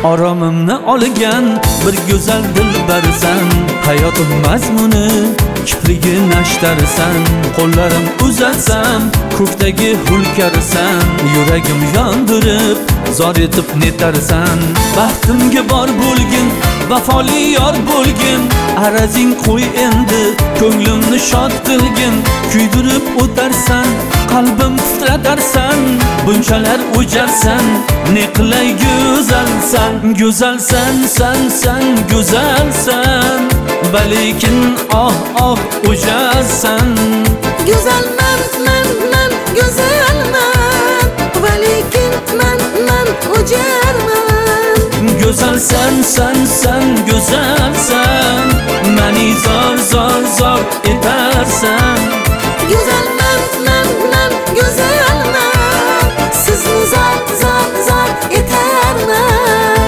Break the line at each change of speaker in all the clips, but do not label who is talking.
Oromimni olgan bir go'zal dilbarsan, hayotim mazmuni kiprigi nashtarsan. Qo'llarim uzatsam ko'kdagi hulkarsan, yuragim yondirib zor etib netarsan. Baxtimga bor bo'lgin, vafoli yor bo'lgin, arazing qo'y endi ko'nglimni shod qilgin. Kuydirib o'tarsan, qalbim titratarsan, bunchalar o'jarsan, ne qilay go'zalsan. Go'zalsan, san go'zalsan, balekin oh o'jarsan.
Go'zalman, man go'zalman, balekin man o'jarman.
Go'zalsan, san go'zalsan, mani zor etarsan.
Go'zalman, man go'zalman, sizni zor etarman.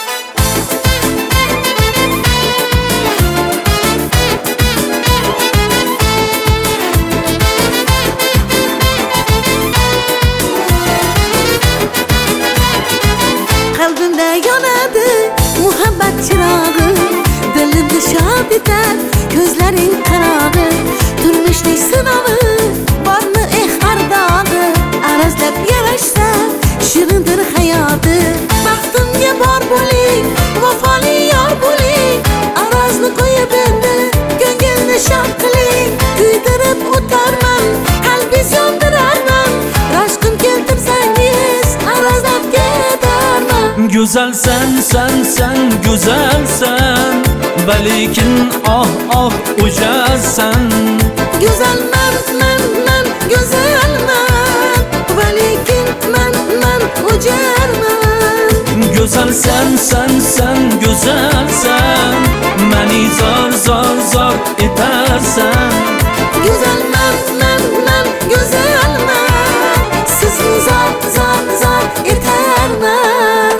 Qalbimda yonadi muhabbat chirog'i, dilimni shod etar ko'zlaring qarog'i. Turmushning sinovi bormi ardog'i, arazlab yarashsa shirindir hayoti. Baxtimga bor bo'ling, vafoli yor bo'ling, arazni qo'yib endi ko'ngilni shod qiling. Kuydirib o'tarman, qalbingiz yondirarman, rashqim keltirsangiz arazlab ketarman.
Go'zalsan, san go'zalsan, balekin oh o'jarsan.
Go'zalman, man go'zalman, balekin man o'jarman.
Go'zalsan, san go'zalsan, mani zor etarsan.
Go'zalman, man go'zalman, sizni zor etarman.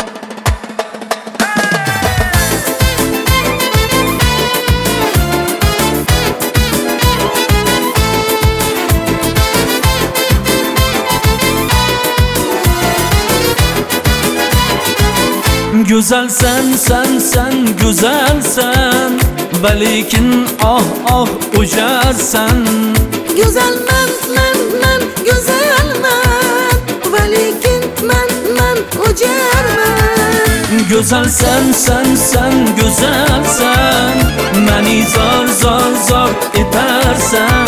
Go'zalsan, san go'zalsan, balekin oh o'jarsan.
Go'zalman, man go'zalman, balekin man o'jarman.
Go'zalsan, san go'zalsan, mani zor etarsan.